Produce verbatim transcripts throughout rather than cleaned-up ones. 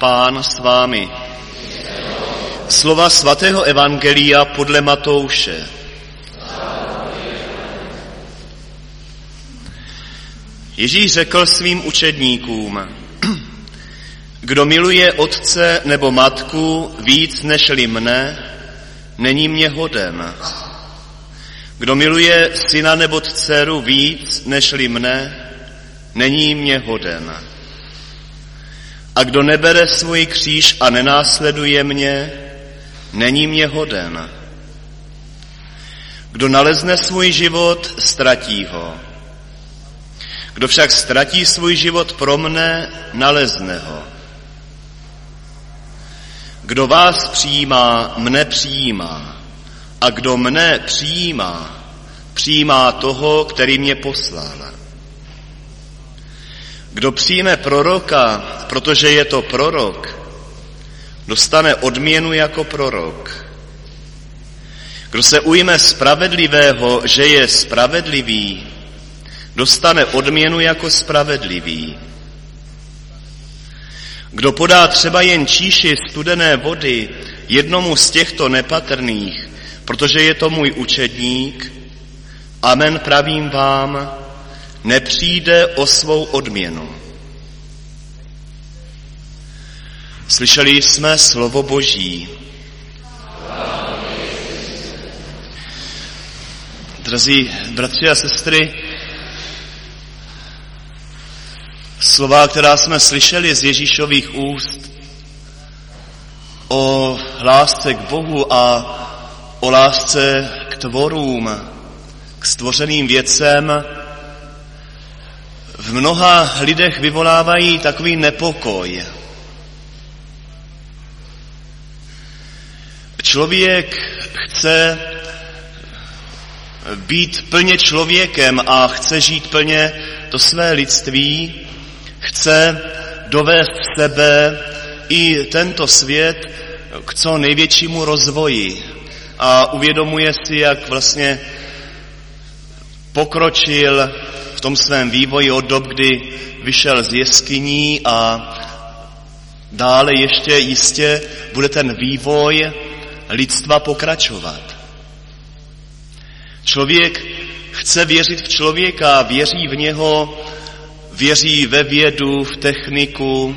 Pán s vámi. Slova svatého evangelia podle Matouše. Ježíš řekl svým učedníkům: Kdo miluje otce nebo matku víc nežli mne, není mě hoden. Kdo miluje syna nebo dceru víc nežli mne, není mě hoden. A kdo nebere svůj kříž a nenásleduje mě, není mě hoden. Kdo nalezne svůj život, ztratí ho. Kdo však ztratí svůj život pro mne, nalezne ho. Kdo vás přijímá, mne přijímá. A kdo mne přijímá, přijímá toho, který mě poslal. Kdo přijme proroka, protože je to prorok, dostane odměnu jako prorok. Kdo se ujme spravedlivého, že je spravedlivý, dostane odměnu jako spravedlivý. Kdo podá třeba jen číši studené vody jednomu z těchto nepatrných, protože je to můj učedník, amen pravím vám, nepřijde o svou odměnu. Slyšeli jsme slovo Boží. Drazí bratři a sestry, slova, která jsme slyšeli z Ježíšových úst o lásce k Bohu a o lásce k tvorům, k stvořeným věcem, v mnoha lidech vyvolávají takový nepokoj. Člověk chce být plně člověkem a chce žít plně to své lidství, chce dovést sebe i tento svět k co největšímu rozvoji a uvědomuje si, jak vlastně pokročil v tom svém vývoji od dob, kdy vyšel z jeskyní, a dále ještě jistě bude ten vývoj lidstva pokračovat. Člověk chce věřit v člověka, věří v něho, věří ve vědu, v techniku,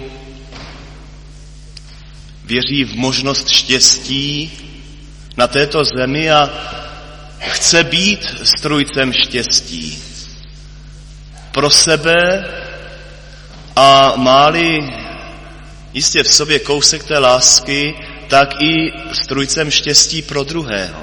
věří v možnost štěstí na této zemi a chce být strůjcem štěstí pro sebe a má-li jistě v sobě kousek té lásky, tak i strůjcem štěstí pro druhého.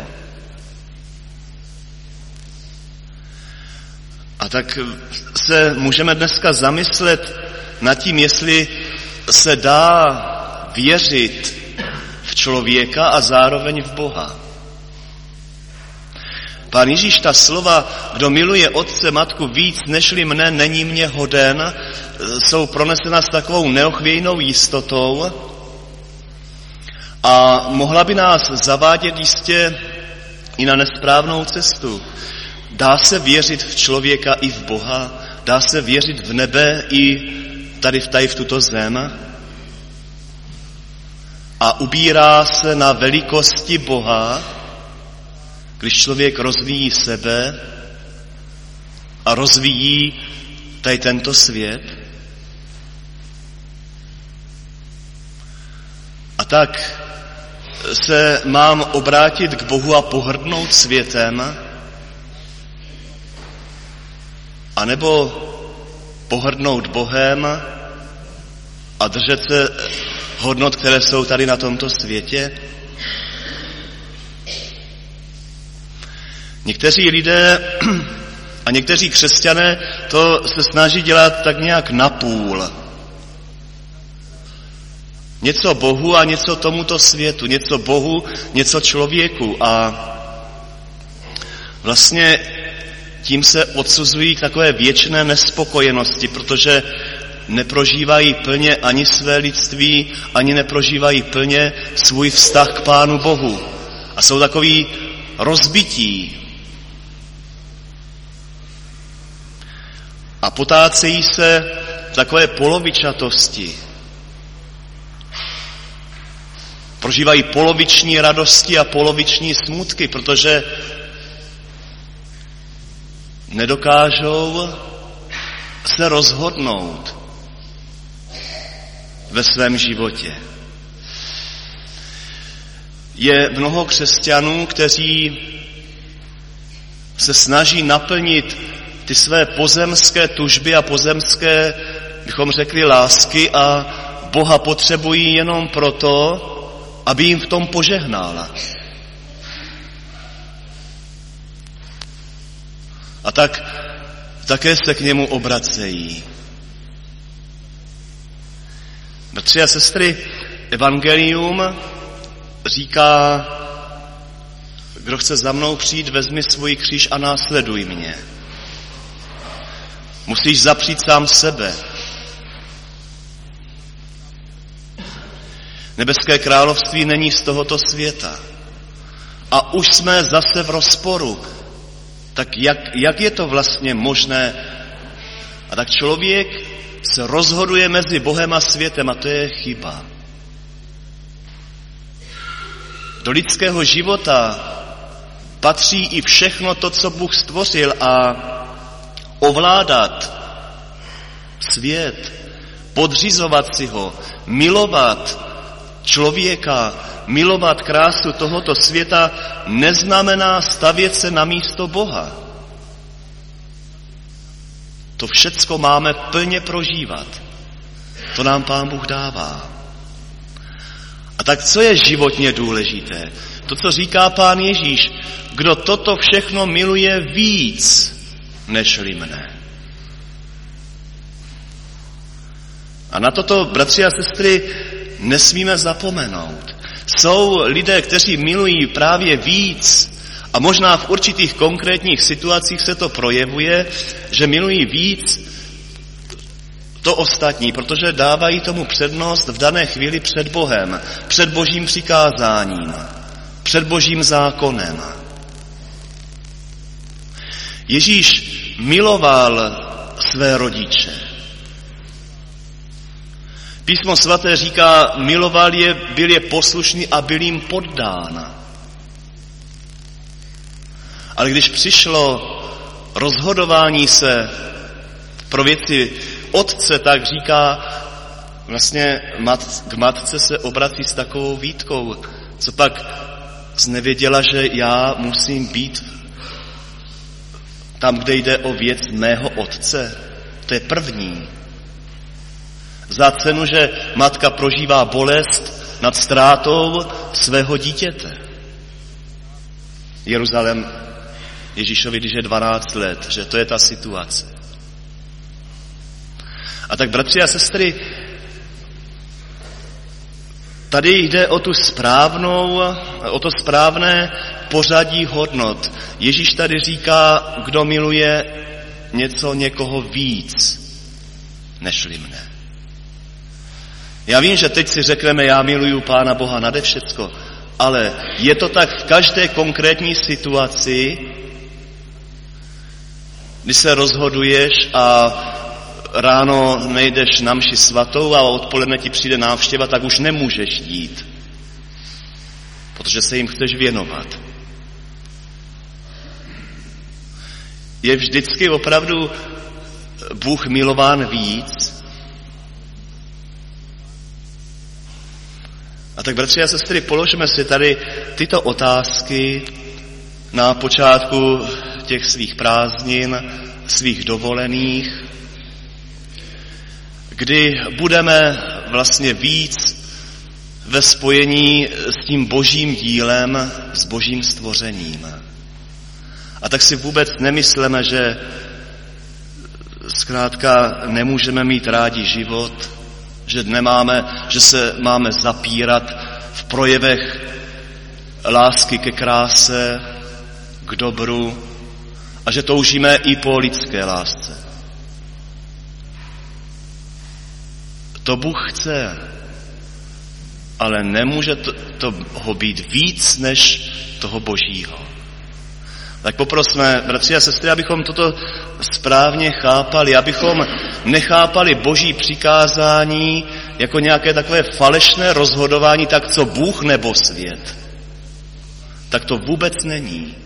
A tak se můžeme dneska zamyslet nad tím, jestli se dá věřit v člověka a zároveň v Boha. Pán Ježíš ta slova, kdo miluje otce, matku víc nežli mne, není mě hoden, jsou pronesena s takovou neochvějnou jistotou a mohla by nás zavádět jistě i na nesprávnou cestu. Dá se věřit v člověka i v Boha, dá se věřit v nebe i tady v, tady v tuto zem a ubírá se na velikosti Boha, když člověk rozvíjí sebe a rozvíjí tady tento svět. A tak se mám obrátit k Bohu a pohrdnout světem, anebo pohrdnout Bohem a držet se hodnot, které jsou tady na tomto světě? Někteří lidé a někteří křesťané to se snaží dělat tak nějak napůl. Něco Bohu a něco tomuto světu, něco Bohu, něco člověku, a vlastně tím se odsuzují k takové věčné nespokojenosti, protože neprožívají plně ani své lidství, ani neprožívají plně svůj vztah k Pánu Bohu. A jsou takový rozbití. A potácejí se v takové polovičatosti. Prožívají poloviční radosti a poloviční smutky, protože nedokážou se rozhodnout ve svém životě. Je mnoho křesťanů, kteří se snaží naplnit ty své pozemské tužby a pozemské, bychom řekli, lásky a Boha potřebují jenom proto, aby jim v tom požehnala. A tak také se k němu obracejí. Bratři a sestry, evangelium říká, kdo chce za mnou přijít, vezmi svůj kříž a následuj mě. Musíš zapřít sám sebe. Nebeské království není z tohoto světa. A už jsme zase v rozporu. Tak jak, jak je to vlastně možné? A tak člověk se rozhoduje mezi Bohem a světem a to je chyba. Do lidského života patří i všechno to, co Bůh stvořil a ovládat svět, podřizovat si ho, milovat člověka, milovat krásu tohoto světa neznamená stavět se na místo Boha. To všecko máme plně prožívat. To nám Pán Bůh dává. A tak co je životně důležité? To, co říká Pán Ježíš, kdo toto všechno miluje víc, nežli mne. A na toto, bratři a sestry, nesmíme zapomenout. Jsou lidé, kteří milují právě víc a možná v určitých konkrétních situacích se to projevuje, že milují víc to ostatní, protože dávají tomu přednost v dané chvíli před Bohem, před Božím přikázáním, před Božím zákonem. Ježíš miloval své rodiče. Písmo svaté říká, miloval je, byl je poslušný a byl jim poddán. Ale když přišlo rozhodování se pro věci otce, tak říká, vlastně mat, k matce se obrací s takovou výtkou. Co pak nevěděla, že já musím být tam, kde jde o věc mého otce? To je první. Za cenu, že matka prožívá bolest nad ztrátou svého dítěte. Jeruzalém Ježíšovi, když je dvanáct let, že to je ta situace. A tak, bratři a sestry, tady jde o tu správnou, o to správné pořadí hodnot. Ježíš tady říká, kdo miluje něco, někoho víc, nežli mne. Já vím, že teď si řekneme, já miluju Pána Boha nade všecko, ale je to tak v každé konkrétní situaci, kdy se rozhoduješ a ráno nejdeš na mši svatou a odpoledne ti přijde návštěva, tak už nemůžeš jít, protože se jim chceš věnovat. Je vždycky opravdu Bůh milován víc? A tak, bratři a sestry, položme si tady tyto otázky na počátku těch svých prázdnin, svých dovolených, kdy budeme vlastně víc ve spojení s tím božím dílem, s božím stvořením. A tak si vůbec nemysleme, že zkrátka nemůžeme mít rádi život, že nemáme, že se máme zapírat v projevech lásky ke kráse, k dobru a že toužíme i po lidské lásce. To Bůh chce, ale nemůže to, toho být víc než toho božího. Tak poprosme, bratři a sestry, abychom toto správně chápali, abychom nechápali boží přikázání jako nějaké takové falešné rozhodování, tak co Bůh nebo svět. Tak to vůbec není.